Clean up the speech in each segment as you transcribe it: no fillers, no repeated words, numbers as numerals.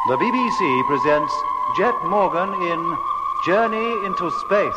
The BBC presents Jet Morgan in Journey into Space.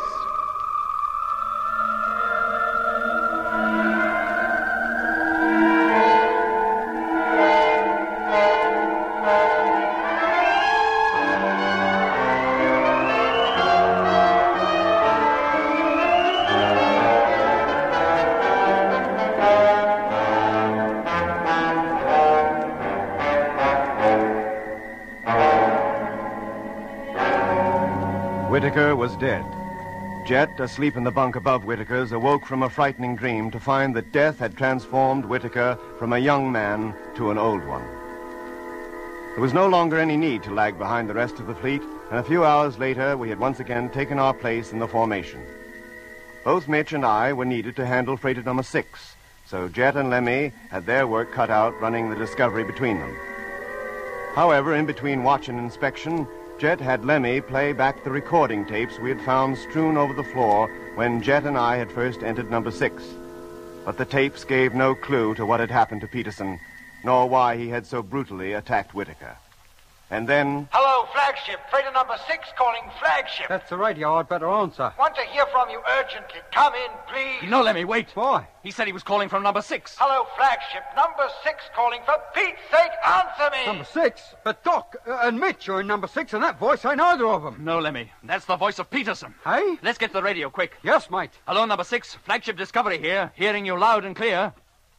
Whittaker was dead. Jet, asleep in the bunk above Whittaker's, awoke from a frightening dream to find that death had transformed Whittaker from a young man to an old one. There was no longer any need to lag behind the rest of the fleet, and a few hours later we had once again taken our place in the formation. Both Mitch and I were needed to handle freighter number 6, so Jet and Lemmy had their work cut out running the Discovery between them. However, in between watch and inspection, Jet had Lemmy play back the recording tapes we had found strewn over the floor when Jet and I had first entered number 6. But the tapes gave no clue to what had happened to Peterson, nor why he had so brutally attacked Whittaker. And then... Hello, Flagship. Freighter number 6 calling Flagship. That's the radio. I'd better answer. Want to hear from you urgently. Come in, please. No, Lemmy, wait. Why? He said he was calling from number 6. Hello, Flagship. Number 6 calling. For Pete's sake, answer me. Number 6? But Doc and Mitch are in number 6, and that voice ain't either of them. No, Lemmy. That's the voice of Peterson. Hey? Let's get to the radio, quick. Yes, mate. Hello, number 6. Flagship Discovery here. Hearing you loud and clear.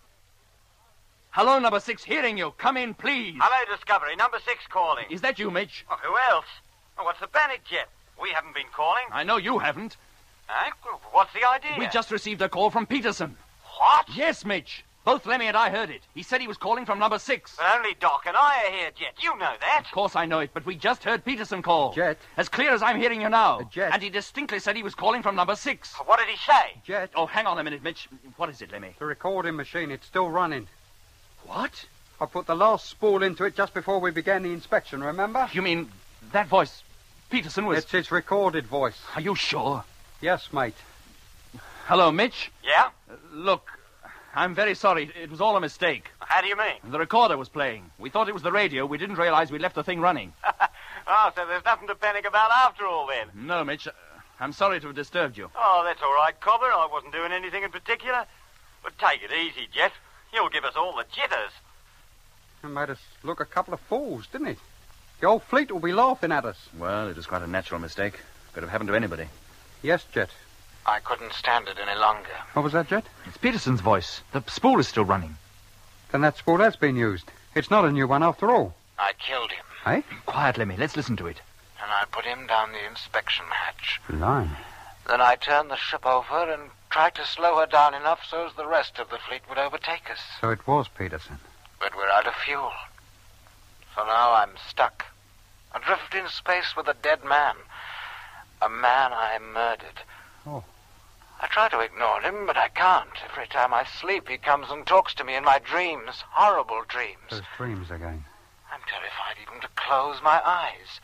Hello, number 6. Hearing you. Come in, please. Hello, Discovery. Number 6 calling. Is that you, Mitch? Oh, who else? Oh, what's the panic, Jet? We haven't been calling. I know you haven't. Eh? What's the idea? We just received a call from Peterson. What? Yes, Mitch. Both Lemmy and I heard it. He said he was calling from number 6. But only Doc and I are here, Jet. You know that. Of course I know it, but we just heard Peterson call. Jet. As clear as I'm hearing you now. Jet. And he distinctly said he was calling from number 6. What did he say? Jet. Oh, hang on a minute, Mitch. What is it, Lemmy? The recording machine, it's still running. What? I put the last spool into it just before we began the inspection, remember? You mean that voice, Peterson was... It's its recorded voice. Are you sure? Yes, mate. Hello, Mitch. Yeah? Look, I'm very sorry. It was all a mistake. How do you mean? The recorder was playing. We thought it was the radio. We didn't realize we'd left the thing running. Oh, so there's nothing to panic about after all, then? No, Mitch. I'm sorry to have disturbed you. Oh, that's all right, Cobber. I wasn't doing anything in particular. But take it easy, Jet. You'll give us all the jitters. It made us look a couple of fools, didn't it? The whole fleet will be laughing at us. Well, it was quite a natural mistake. Could have happened to anybody. Yes, Jet. I couldn't stand it any longer. What was that, Jet? It's Peterson's voice. The spool is still running. Then that spool has been used. It's not a new one after all. I killed him, Eh? Quiet, Lemmy. Let's listen to it. and I put him down the inspection hatch. Line. Then I turned the ship over and tried to slow her down enough so as the rest of the fleet would overtake us. So it was Peterson. But we're out of fuel. So now I'm stuck. Adrift in space with a dead man. A man I murdered. Oh. I try to ignore him, but I can't. Every time I sleep, he comes and talks to me in my dreams. Horrible dreams. Those dreams again. I'm terrified even to close my eyes.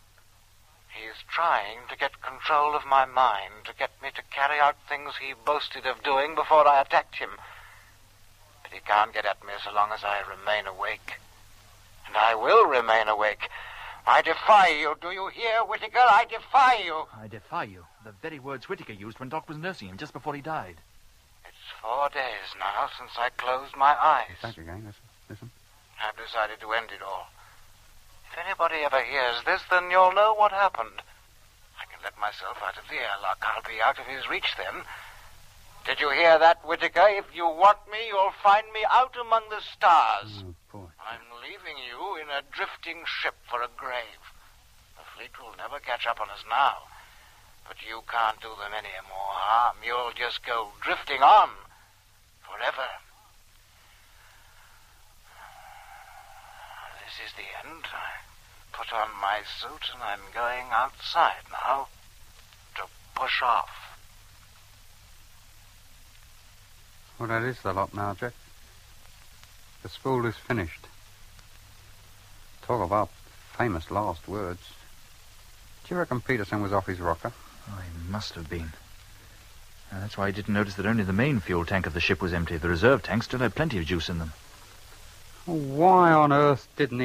He is trying to get control of my mind, to get me to carry out things he boasted of doing before I attacked him. But he can't get at me so long as I remain awake. And I will remain awake. I defy you. Do you hear, Whittaker? I defy you. I defy you. The very words Whittaker used when Doc was nursing him just before he died. It's 4 days now since I closed my eyes. Back again. Listen. I've decided to end it all. If anybody ever hears this, then you'll know what happened. I can let myself out of the airlock. I'll be out of his reach then. Did you hear that, Whittaker? If you want me, you'll find me out among the stars. Oh, boy. I'm leaving you in a drifting ship for a grave. The fleet will never catch up on us now. But you can't do them any more harm. You'll just go drifting on forever. This is the end. I put on my suit and I'm going outside now to push off. Well, that is the lot now, Jack. The spool is finished. Talk about famous last words. Do you reckon Peterson was off his rocker? Oh, he must have been. That's why I didn't notice that only the main fuel tank of the ship was empty. The reserve tanks still had plenty of juice in them. Why on earth didn't he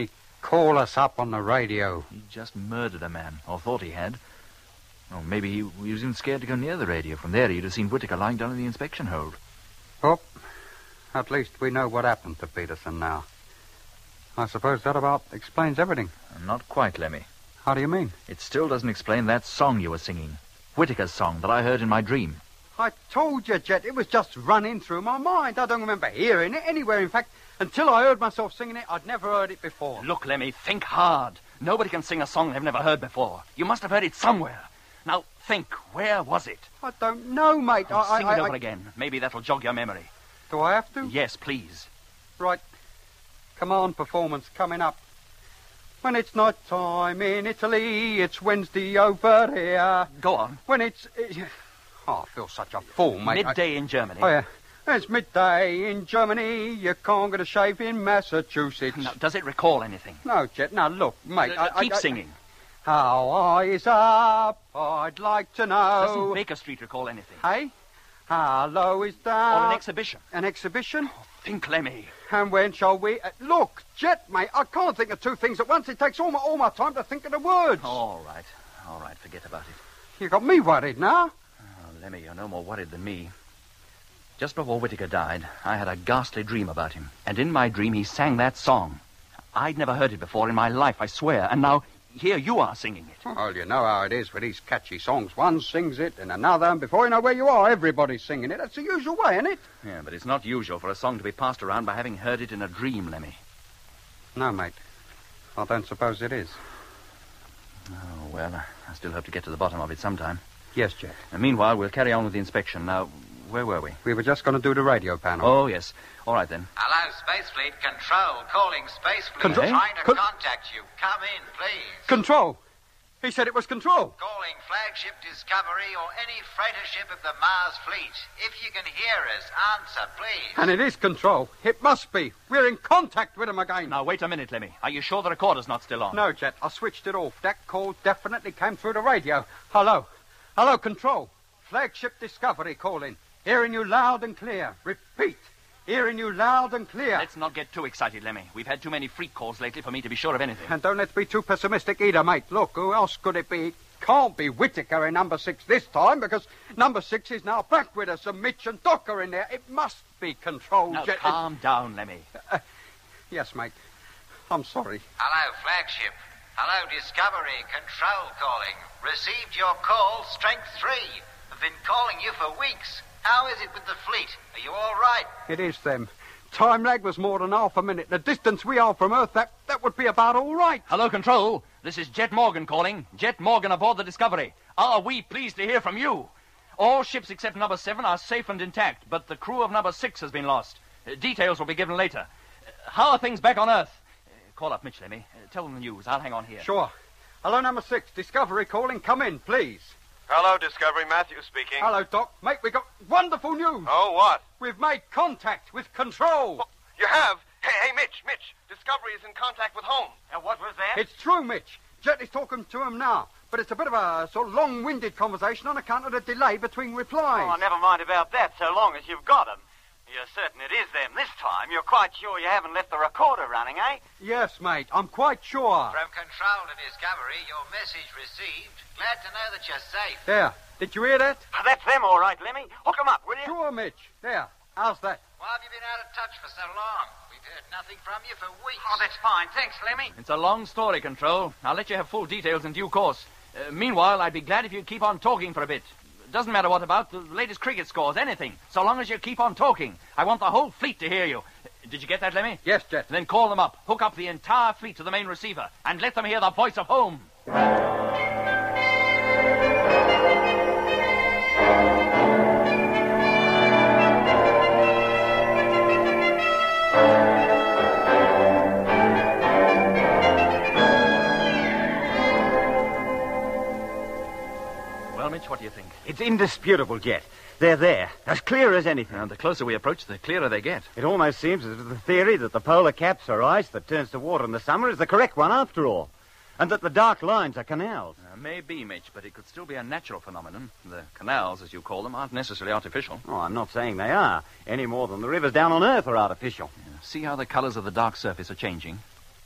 Call us up on the radio. He just murdered a man, or thought he had. Or maybe he was even scared to go near the radio. From there, he'd have seen Whittaker lying down in the inspection hold. Well, at least we know what happened to Peterson now. I suppose that about explains everything. Not quite, Lemmy. How do you mean? It still doesn't explain that song you were singing. Whittaker's song that I heard in my dream. I told you, Jet, it was just running through my mind. I don't remember hearing it anywhere. In fact, until I heard myself singing it, I'd never heard it before. Look, Lemmy, think hard. Nobody can sing a song they've never heard before. You must have heard it somewhere. Now, think, where was it? I don't know, mate. Sing it over again. Maybe that'll jog your memory. Do I have to? Yes, please. Right. Command performance coming up. When it's night time in Italy, it's Wednesday over here. Go on. When it's... I feel such a fool, mate. Midday in Germany. Oh, yeah. It's midday in Germany. You can't get a shave in Massachusetts. Now, does it recall anything? No, Jet. Now, look, mate. Keep singing. How high is up? I'd like to know. Doesn't Baker Street recall anything? Hey? How low is down? Or an exhibition? An exhibition? Oh, think, Lemmy. And when shall we... look, Jet, mate, I can't think of two things at once. It takes all my time to think of the words. All right, forget about it. You got me worried now. Oh, Lemmy, you're no more worried than me. Just before Whittaker died, I had a ghastly dream about him. And in my dream, he sang that song. I'd never heard it before in my life, I swear. And now, here you are singing it. Well, you know how it is with these catchy songs. One sings it and another, and before you know where you are, everybody's singing it. That's the usual way, isn't it? Yeah, but it's not usual for a song to be passed around by having heard it in a dream, Lemmy. No, mate. I don't suppose it is. Oh, well, I still hope to get to the bottom of it sometime. Yes, Jet. And meanwhile, we'll carry on with the inspection. Now, where were we? We were just going to do the radio panel. Oh, yes. All right, then. Hello, Space Fleet. Control. Calling Space Fleet. Control? Trying to contact you. Come in, please. Control. He said it was Control. Calling Flagship Discovery or any freighter ship of the Mars Fleet. If you can hear us, answer, please. And it is Control. It must be. We're in contact with him again. Now, wait a minute, Lemmy. Are you sure the recorder's not still on? No, Jet. I switched it off. That call definitely came through the radio. Hello. Hello, Control. Flagship Discovery calling. Hearing you loud and clear. Repeat. Hearing you loud and clear. Let's not get too excited, Lemmy. We've had too many freak calls lately for me to be sure of anything. And don't let's be too pessimistic either, mate. Look, who else could it be? Can't be Whittaker in number 6 this time, because number 6 is now back with us, and Mitch and Doc are in there. It must be Control. Now, calm down, Lemmy. Yes, mate. I'm sorry. Hello, Flagship. Hello, Discovery. Control calling. Received your call, Strength 3. I've been calling you for weeks. How is it with the fleet? Are you all right? It is them. Time lag was more than half a minute. The distance we are from Earth, that would be about all right. Hello, Control. This is Jet Morgan calling. Jet Morgan aboard the Discovery. Are we pleased to hear from you? All ships except number 7 are safe and intact, but the crew of number 6 has been lost. Details will be given later. How are things back on Earth? Call up Mitch, Lemmy. Tell them the news. I'll hang on here. Sure. Hello, number 6. Discovery calling. Come in, please. Hello, Discovery. Matthew speaking. Hello, Doc. Mate, we got wonderful news. Oh, what? We've made contact with Control. Oh, you have? Hey, Mitch. Discovery is in contact with home. What was that? It's true, Mitch. Jet is talking to him now. But it's a bit of a sort of long-winded conversation on account of the delay between replies. Oh, never mind about that, so long as you've got them. You're certain it is them this time. You're quite sure you haven't left the recorder running, eh? Yes, mate. I'm quite sure. From Control to Discovery, your message received. Glad to know that you're safe. There. Did you hear that? Oh, that's them, all right, Lemmy. Hook 'em up, will you? Sure, Mitch. There. How's that? Why have you been out of touch for so long? We've heard nothing from you for weeks. Oh, that's fine. Thanks, Lemmy. It's a long story, Control. I'll let you have full details in due course. Meanwhile, I'd be glad if you'd keep on talking for a bit. Doesn't matter what about, the latest cricket scores, anything. So long as you keep on talking. I want the whole fleet to hear you. Did you get that, Lemmy? Yes, Jet. Then call them up. Hook up the entire fleet to the main receiver. And let them hear the voice of home. Well, Mitch, what do you think? It's indisputable, Jet. They're there, as clear as anything. And the closer we approach, the clearer they get. It almost seems as if the theory that the polar caps are ice that turns to water in the summer is the correct one after all. And that the dark lines are canals. Maybe, Mitch, but it could still be a natural phenomenon. The canals, as you call them, aren't necessarily artificial. Oh, I'm not saying they are, any more than the rivers down on Earth are artificial. See how the colors of the dark surface are changing?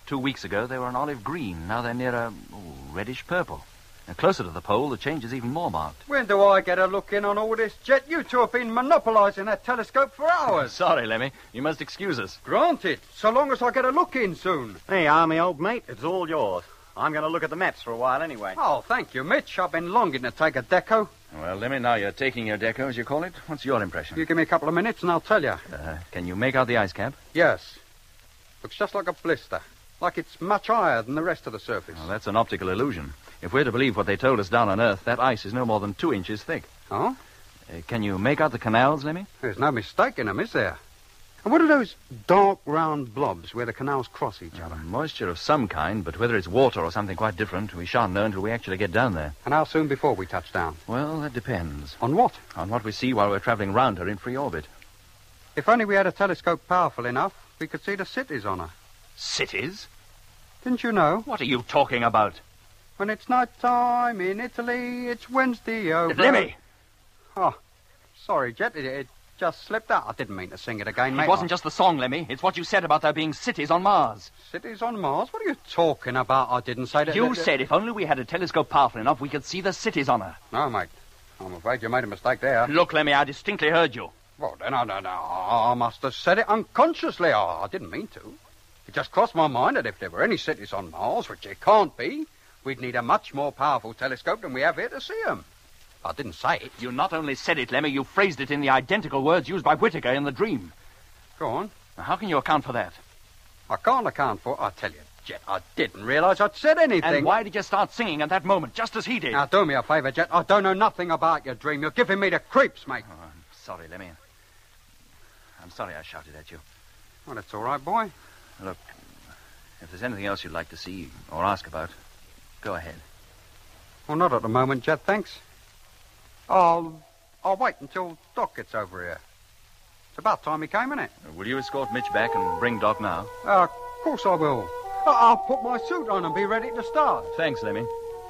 2 weeks ago, they were an olive green. Now they're near a reddish purple. And closer to the pole, the change is even more marked. When do I get a look in on all this, Jet? You two have been monopolising that telescope for hours. Sorry, Lemmy. You must excuse us. Granted, so long as I get a look in soon. Hey, Army, old mate, it's all yours. I'm going to look at the maps for a while anyway. Oh, thank you, Mitch. I've been longing to take a deco. Well, Lemmy, now you're taking your deco, as you call it. What's your impression? You give me a couple of minutes and I'll tell you. Can you make out the ice cap? Yes. Looks just like a blister. Like it's much higher than the rest of the surface. Well, that's an optical illusion. If we're to believe what they told us down on Earth, that ice is no more than 2 inches thick. Oh? Can you make out the canals, Lemmy? There's no mistaking them, is there? And what are those dark, round blobs where the canals cross each other? Moisture of some kind, but whether it's water or something quite different, we shan't know until we actually get down there. And how soon before we touch down? Well, that depends. On what? On what we see while we're travelling round her in free orbit. If only we had a telescope powerful enough, we could see the cities on her. Cities? Didn't you know? What are you talking about? When it's night time in Italy, it's Wednesday over... Lemmy! Oh, sorry, Jet. It just slipped out. I didn't mean to sing it again, mate. It wasn't just the song, Lemmy. It's what you said about there being cities on Mars. Cities on Mars? What are you talking about? I didn't say that... You said if only we had a telescope powerful enough, we could see the cities on her. No, mate. I'm afraid you made a mistake there. Look, Lemmy, I distinctly heard you. Well, then I must have said it unconsciously. I didn't mean to. It just crossed my mind that if there were any cities on Mars, which there can't be, we'd need a much more powerful telescope than we have here to see them. I didn't say it. You not only said it, Lemmy, you phrased it in the identical words used by Whittaker in the dream. Go on. Now, how can you account for that? I can't account for it. I tell you, Jet, I didn't realise I'd said anything. And why did you start singing at that moment, just as he did? Now, do me a favour, Jet. I don't know nothing about your dream. You're giving me the creeps, mate. Oh, I'm sorry, Lemmy. I'm sorry I shouted at you. Well, that's all right, boy. Look, if there's anything else you'd like to see or ask about, go ahead. Well, not at the moment, Jet, thanks. I'll wait until Doc gets over here. It's about time he came, isn't it? Will you escort Mitch back and bring Doc now? Of course I will. I'll put my suit on and be ready to start. Thanks, Lemmy.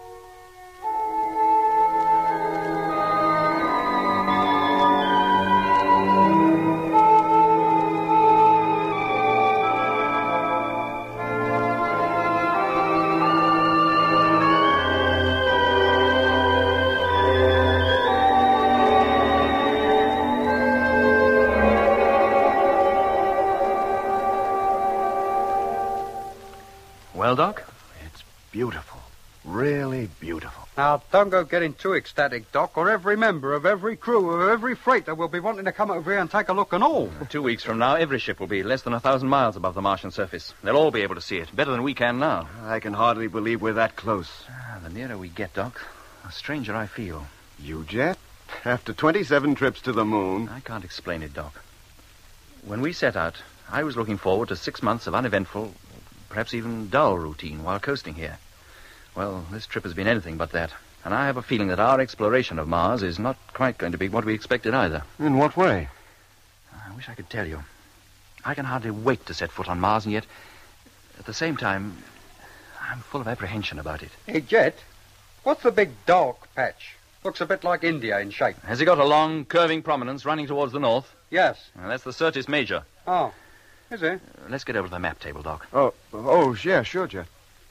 Well, Doc? It's beautiful. Really beautiful. Now, don't go getting too ecstatic, Doc, or every member of every crew of every freighter will be wanting to come over here and take a look and all. 2 weeks from now, every ship will be less than 1,000 miles above the Martian surface. They'll all be able to see it, better than we can now. I can hardly believe we're that close. The nearer we get, Doc, the stranger I feel. You, Jet? After 27 trips to the moon... I can't explain it, Doc. When we set out, I was looking forward to 6 months of uneventful, perhaps even dull routine while coasting here. Well, this trip has been anything but that. And I have a feeling that our exploration of Mars is not quite going to be what we expected either. In what way? I wish I could tell you. I can hardly wait to set foot on Mars, and yet, at the same time, I'm full of apprehension about it. Hey, Jet, what's the big dark patch? Looks a bit like India in shape. Has it got a long, curving prominence running towards the north? Yes. Well, that's the Syrtis Major. Oh, is it? Let's get over to the map table, Doc. Oh, yeah, sure, Jet.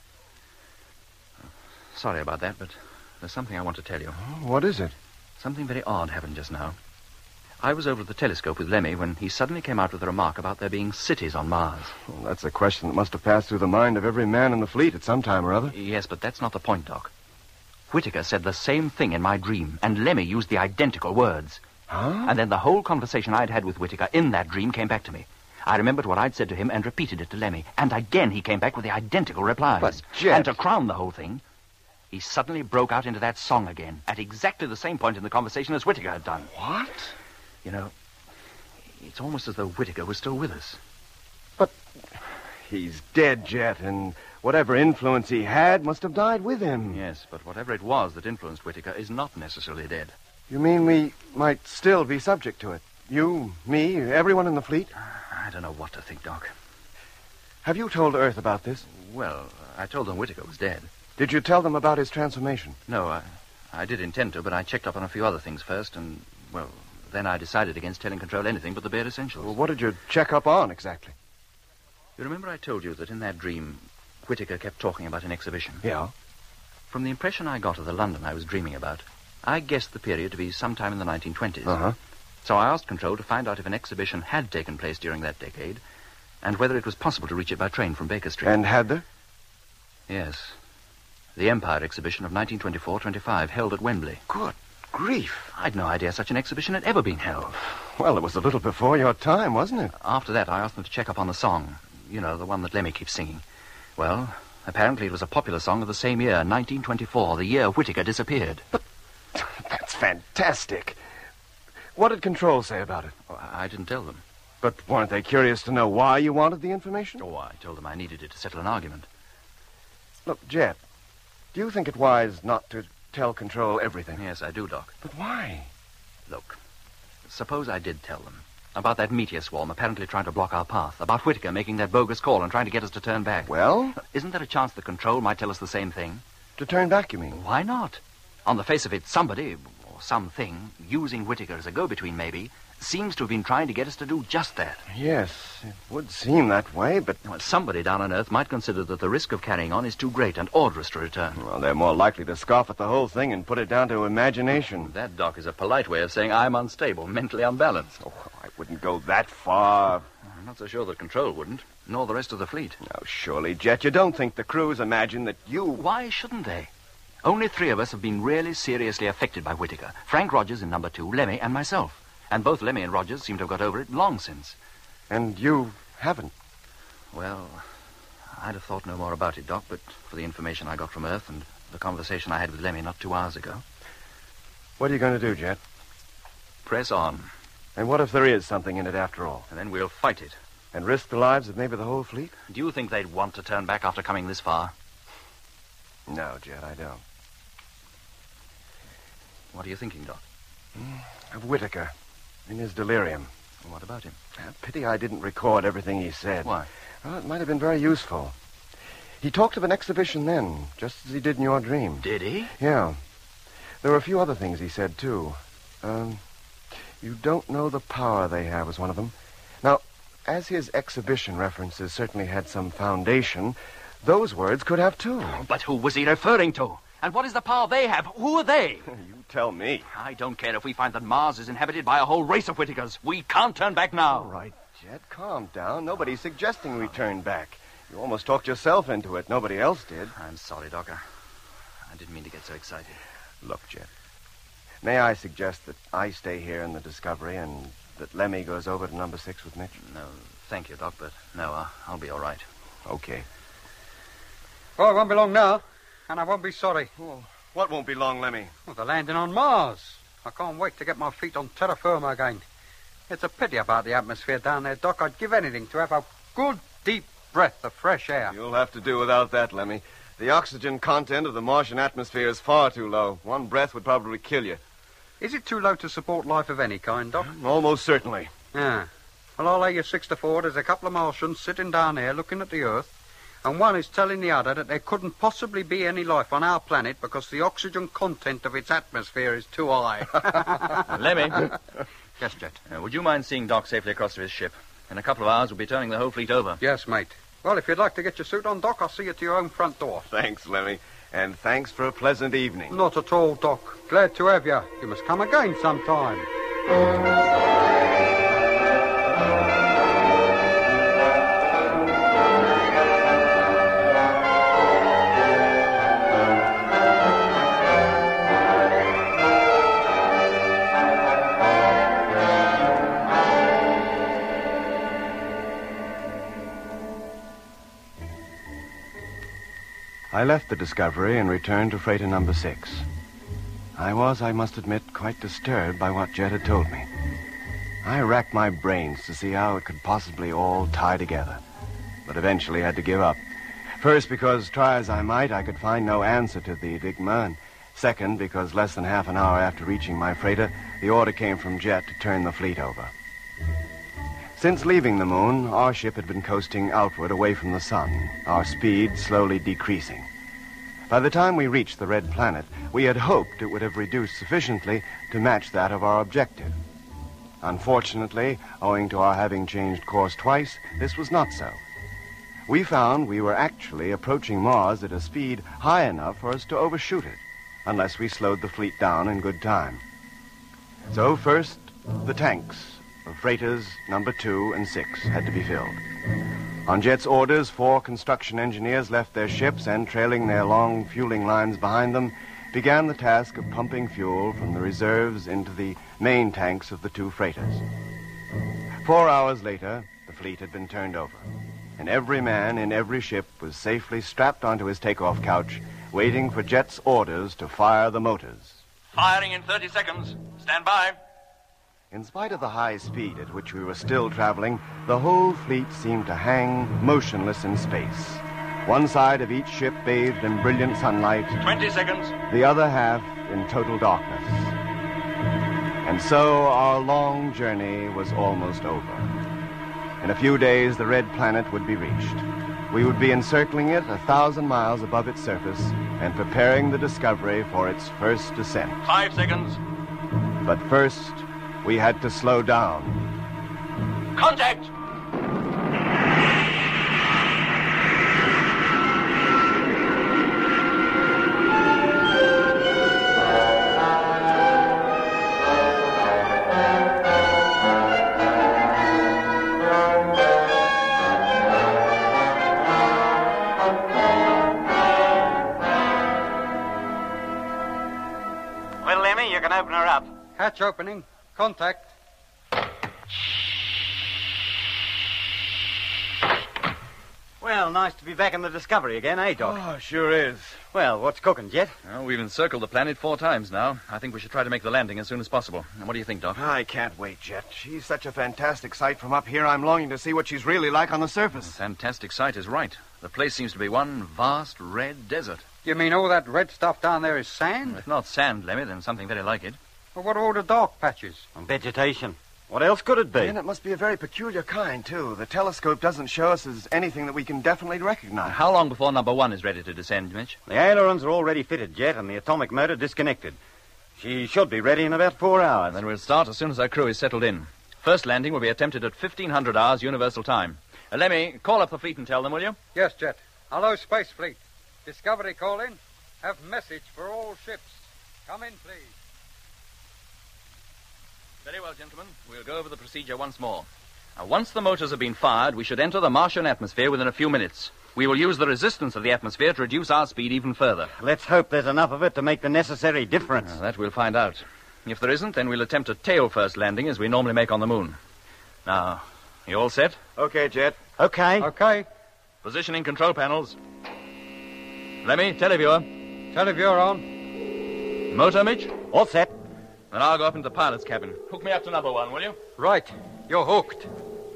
Sorry about that, but there's something I want to tell you. What is it? Something very odd happened just now. I was over at the telescope with Lemmy when he suddenly came out with a remark about there being cities on Mars. Well, that's a question that must have passed through the mind of every man in the fleet at some time or other. Yes, but that's not the point, Doc. Whittaker said the same thing in my dream, and Lemmy used the identical words. Huh? And then the whole conversation I'd had with Whittaker in that dream came back to me. I remembered what I'd said to him and repeated it to Lemmy. And again he came back with the identical replies. But, Jet... And to crown the whole thing, he suddenly broke out into that song again, at exactly the same point in the conversation as Whittaker had done. What? You know, it's almost as though Whittaker was still with us. But he's dead, Jet, and whatever influence he had must have died with him. Yes, but whatever it was that influenced Whittaker is not necessarily dead. You mean we might still be subject to it? You, me, everyone in the fleet? I don't know what to think, Doc. Have you told Earth about this? Well, I told them Whittaker was dead. Did you tell them about his transformation? No, I did intend to, but I checked up on a few other things first, and, well, then I decided against telling Control anything but the bare essentials. Well, what did you check up on, exactly? You remember I told you that in that dream, Whittaker kept talking about an exhibition. Yeah? From the impression I got of the London I was dreaming about, I guessed the period to be sometime in the 1920s. Uh-huh. So I asked Control to find out if an exhibition had taken place during that decade, and whether it was possible to reach it by train from Baker Street. And had there? Yes. The Empire exhibition of 1924-25, held at Wembley. Good grief. I'd no idea such an exhibition had ever been held. Well, it was a little before your time, wasn't it? After that, I asked them to check up on the song. You know, the one that Lemmy keeps singing. Well, apparently it was a popular song of the same year, 1924, the year Whittaker disappeared. But that's fantastic. What did Control say about it? Oh, I didn't tell them. But weren't they curious to know why you wanted the information? Oh, I told them I needed it to settle an argument. Look, Jet, do you think it wise not to tell Control everything? Yes, I do, Doc. But why? Look, suppose I did tell them about that meteor swarm apparently trying to block our path, about Whittaker making that bogus call and trying to get us to turn back. Well? Isn't there a chance that Control might tell us the same thing? To turn back, you mean? Why not? On the face of it, somebody, or something, using Whittaker as a go-between maybe, seems to have been trying to get us to do just that. Yes, it would seem that way, but... Well, somebody down on Earth might consider that the risk of carrying on is too great and order us to return. Well, they're more likely to scoff at the whole thing and put it down to imagination. That, Doc, is a polite way of saying I'm unstable, mentally unbalanced. Oh, I wouldn't go that far. I'm not so sure that Control wouldn't, nor the rest of the fleet. Now, surely, Jet, you don't think the crews imagine that you... Why shouldn't they? Only 3 of us have been really seriously affected by Whittaker. Frank Rogers in number 2, Lemmy, and myself. And both Lemmy and Rogers seem to have got over it long since. And you haven't? Well, I'd have thought no more about it, Doc, but for the information I got from Earth and the conversation I had with Lemmy not 2 hours ago. What are you going to do, Jet? Press on. And what if there is something in it after all? And then we'll fight it. And risk the lives of maybe the whole fleet? Do you think they'd want to turn back after coming this far? No, Jet, I don't. What are you thinking, Doc? Of Whittaker. In his delirium. Well, what about him? Pity I didn't record everything he said. Why? Well, it might have been very useful. He talked of an exhibition then, just as he did in your dream. Did he? Yeah. There were a few other things he said, too. You don't know the power they have was one of them. Now, as his exhibition references certainly had some foundation, those words could have, too. Oh, but who was he referring to? And what is the power they have? Who are they? You tell me. I don't care if we find that Mars is inhabited by a whole race of Whittakers. We can't turn back now. All right, Jet, calm down. Nobody's suggesting we turn back. You almost talked yourself into it. Nobody else did. I'm sorry, Doc. I didn't mean to get so excited. Look, Jet, may I suggest that I stay here in the Discovery and that Lemmy goes over to number 6 with Mitch? No, thank you, Doc, but no, I'll be all right. Okay. Well, it won't be long now, and I won't be sorry. Well, what won't be long, Lemmy? Well, the landing on Mars. I can't wait to get my feet on terra firma again. It's a pity about the atmosphere down there, Doc. I'd give anything to have a good, deep breath of fresh air. You'll have to do without that, Lemmy. The oxygen content of the Martian atmosphere is far too low. One breath would probably kill you. Is it too low to support life of any kind, Doc? Almost certainly. Yeah. Well, I'll lay you 6 to 4. There's a couple of Martians sitting down there looking at the Earth, and one is telling the other that there couldn't possibly be any life on our planet because the oxygen content of its atmosphere is too high. Lemmy. Yes, Jet. Would you mind seeing Doc safely across to his ship? In a couple of hours, we'll be turning the whole fleet over. Yes, mate. Well, if you'd like to get your suit on, Doc, I'll see you to your own front door. Thanks, Lemmy. And thanks for a pleasant evening. Not at all, Doc. Glad to have you. You must come again sometime. I left the Discovery and returned to freighter number 6. I was, I must admit, quite disturbed by what Jet had told me. I racked my brains to see how it could possibly all tie together, but eventually had to give up. First, because, try as I might, I could find no answer to the enigma, and second, because less than half an hour after reaching my freighter, the order came from Jet to turn the fleet over. Since leaving the moon, our ship had been coasting outward away from the sun, our speed slowly decreasing. By the time we reached the red planet, we had hoped it would have reduced sufficiently to match that of our objective. Unfortunately, owing to our having changed course twice, this was not so. we found we were actually approaching Mars at a speed high enough for us to overshoot it, unless we slowed the fleet down in good time. So first, the tanks of freighters number 2 and 6 had to be filled. On Jet's orders, 4 construction engineers left their ships and, trailing their long fueling lines behind them, began the task of pumping fuel from the reserves into the main tanks of the 2 freighters. 4 hours later, the fleet had been turned over, and every man in every ship was safely strapped onto his takeoff couch, waiting for Jet's orders to fire the motors. Firing in 30 seconds. Stand by. In spite of the high speed at which we were still traveling, the whole fleet seemed to hang motionless in space. One side of each ship bathed in brilliant sunlight, 20 seconds. the other half in total darkness. And so our long journey was almost over. In a few days, the red planet would be reached. We would be encircling it 1,000 miles above its surface and preparing the Discovery for its first descent. 5 seconds. But first, we had to slow down. Contact! Well, Lemmy, you can open her up. Hatch opening. Contact. Well, nice to be back in the Discovery again, eh, Doc? Oh, sure is. Well, what's cooking, Jet? Well, we've encircled the planet 4 times now. I think we should try to make the landing as soon as possible. And what do you think, Doc? I can't wait, Jet. She's such a fantastic sight from up here. I'm longing to see what she's really like on the surface. Fantastic sight is right. The place seems to be one vast red desert. You mean all that red stuff down there is sand? If not sand, Lemmy, then something very like it. Well, what are all the dark patches? Vegetation. What else could it be? And it must be a very peculiar kind, too. The telescope doesn't show us as anything that we can definitely recognize. How long before number 1 is ready to descend, Mitch? The ailerons are already fitted, Jet, and the atomic motor disconnected. She should be ready in about 4 hours. Then we'll start as soon as our crew is settled in. First landing will be attempted at 1500 hours Universal Time. Lemmy, call up the fleet and tell them, will you? Yes, Jet. Hello, Space Fleet. Discovery call in. Have message for all ships. Come in, please. Very well, gentlemen. We'll go over the procedure once more. Now, once the motors have been fired, we should enter the Martian atmosphere within a few minutes. We will use the resistance of the atmosphere to reduce our speed even further. Let's hope there's enough of it to make the necessary difference. That we'll find out. If there isn't, then we'll attempt a tail-first landing as we normally make on the moon. Now, you all set? Okay, Jet. Okay. Okay. Positioning control panels. Lemmy, televiewer. Televiewer on. Motor, Mitch? All set. Then I'll go up into the pilot's cabin. Hook me up to number 1, will you? Right. You're hooked.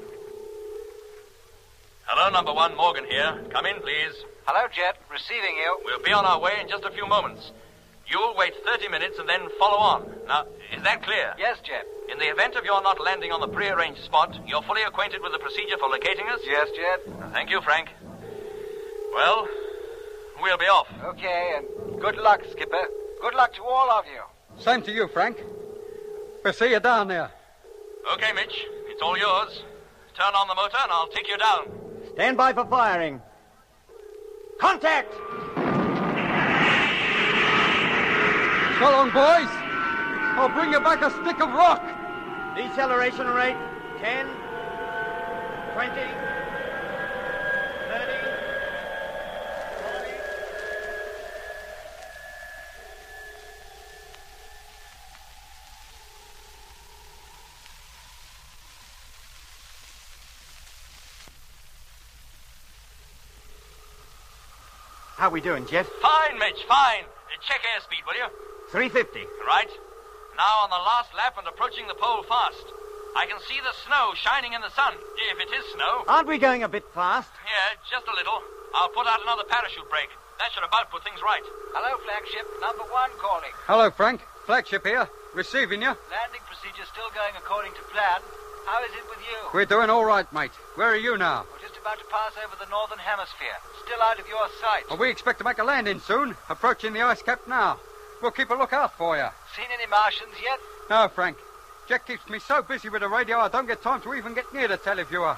Hello, number 1, Morgan here. Come in, please. Hello, Jet. Receiving you. We'll be on our way in just a few moments. You'll wait 30 minutes and then follow on. Now, is that clear? Yes, Jet. In the event of your not landing on the prearranged spot, you're fully acquainted with the procedure for locating us? Yes, Jet. Thank you, Frank. Well, we'll be off. Okay, and good luck, Skipper. Good luck to all of you. Same to you, Frank. We'll see you down there. Okay, Mitch. It's all yours. Turn on the motor and I'll take you down. Stand by for firing. Contact! So long, boys. I'll bring you back a stick of rock. Deceleration rate 10, 20, 30, 40. How we doing, Jet? Fine, Mitch, fine. Check airspeed, will you? 350. Right. Now on the last lap and approaching the pole fast. I can see the snow shining in the sun, if it is snow. Aren't we going a bit fast? Yeah, just a little. I'll put out another parachute brake. That should about put things right. Hello, flagship. Number 1 calling. Hello, Frank. Flagship here. Receiving you. Landing procedure still going according to plan. How is it with you? We're doing all right, mate. Where are you now? We're just about to pass over the northern hemisphere. Still out of your sight. Well, we expect to make a landing soon. Approaching the ice cap now. We'll keep a lookout for you. Seen any Martians yet? No, Frank. Jack keeps me so busy with the radio I don't get time to even get near the televiewer.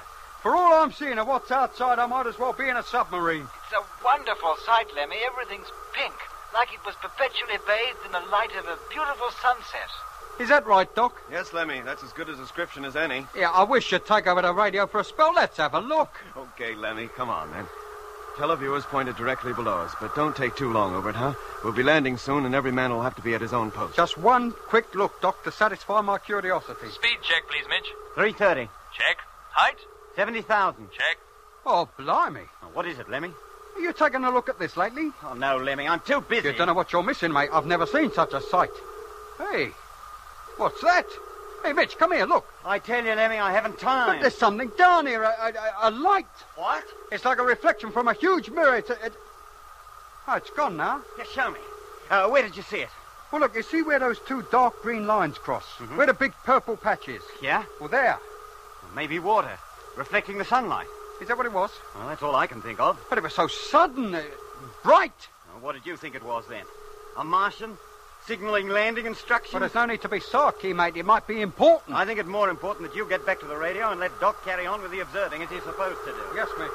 For all I'm seeing of what's outside, I might as well be in a submarine. It's a wonderful sight, Lemmy. Everything's pink, like it was perpetually bathed in the light of a beautiful sunset. Is that right, Doc? Yes, Lemmy, that's as good a description as any. Yeah, I wish you'd take over the radio for a spell. Let's have a look. Okay, Lemmy, come on, then. Televiewers pointed directly below us, but don't take too long over it, huh? We'll be landing soon, and every man will have to be at his own post. Just one quick look, Doc, to satisfy my curiosity. Speed check, please, Mitch. 330. Check. Height? 70,000. Check. Oh, blimey. Oh, what is it, Lemmy? Are you taking a look at this lately? Oh, no, Lemmy, I'm too busy. You don't know what you're missing, mate. I've never seen such a sight. Hey, what's that? Hey, Mitch, come here, look. I tell you, Lemmy, I haven't time. But there's something down here, a light. What? It's like a reflection from a huge mirror. Oh, it's gone now. Yeah, show me. Where did you see it? Well, look, you see where those two dark green lines cross? Mm-hmm. Where the big purple patch is? Yeah? Well, there. Well, maybe water, reflecting the sunlight. Is that what it was? Well, that's all I can think of. But it was so sudden, bright. Well, what did you think it was, then? A Martian? Signaling landing instructions? Well, there's no need to be sarky, mate. It might be important. I think it's more important that you get back to the radio and let Doc carry on with the observing as he's supposed to do. Yes, Mitch.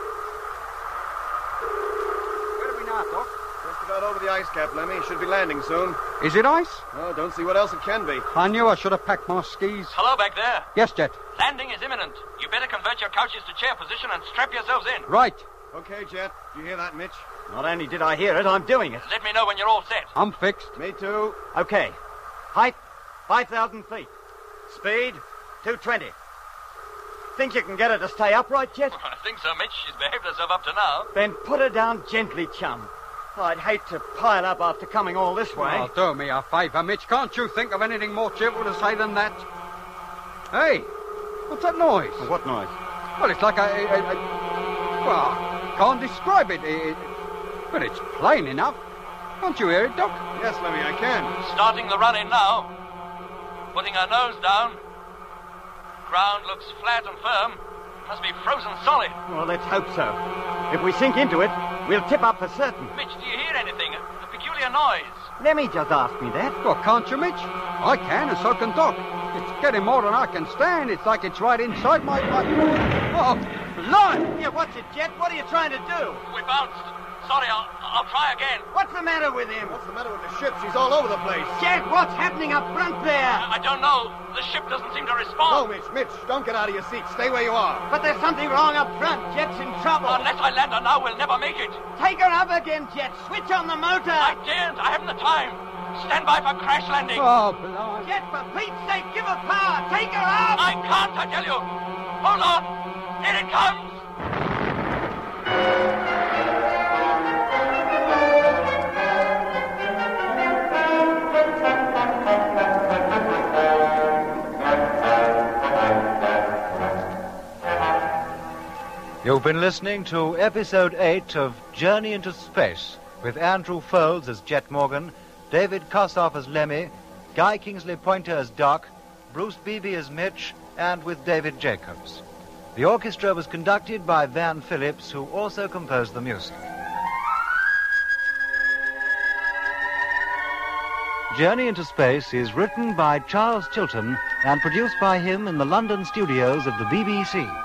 Where are we now, Doc? Just about over the ice cap, Lemmy. Should be landing soon. Is it ice? Oh, don't see what else it can be. I knew I should have packed my skis. Hello back there. Yes, Jet. Landing is imminent. You better convert your couches to chair position and strap yourselves in. Right. Okay, Jet. Do you hear that, Mitch? Not only did I hear it, I'm doing it. Let me know when you're all set. I'm fixed. Me too. Okay. Height, 5,000 feet. Speed, 220. Think you can get her to stay upright, Jet? I think so, Mitch. She's behaved herself up to now. Then put her down gently, chum. I'd hate to pile up after coming all this way. Oh, do me a favour, Mitch. Can't you think of anything more cheerful to say than that? Hey, what's that noise? What noise? Well, it's like well, can't describe it. But it's plain enough. Can't you hear it, Doc? Yes, Lemmy, I can. Starting the run in now. Putting her nose down. Ground looks flat and firm. Must be frozen solid. Well, let's hope so. If we sink into it, we'll tip up for certain. Mitch, do you hear anything? A peculiar noise. Lemmy just asked me that. Well, can't you, Mitch? I can, and so can Doc. It's getting more than I can stand. It's like it's right inside my... Oh, Lord! Yeah, what's it, Jet? What are you trying to do? We bounced. Sorry, I'll try again. What's the matter with him? What's the matter with the ship? She's all over the place. Jet, what's happening up front there? I don't know. The ship doesn't seem to No, respond. Mitch, don't get out of your seat. Stay where you are. But there's something wrong up front. Jet's in trouble. Unless I land her now, we'll never make it. Take her up again, Jet. Switch on the motor. I daren't. I haven't the time. Stand by for crash landing. Oh, blimey. Jet, for Pete's sake, give her power. Take her up. I can't, I tell you. Hold on. Here it comes. You've been listening to Episode 8 of Journey into Space, with Andrew Foulds as Jet Morgan, David Kossoff as Lemmy, Guy Kingsley Pointer as Doc, Bruce Beebe as Mitch, and with David Jacobs. The orchestra was conducted by Van Phillips, who also composed the music. Journey into Space is written by Charles Chilton and produced by him in the London studios of the BBC.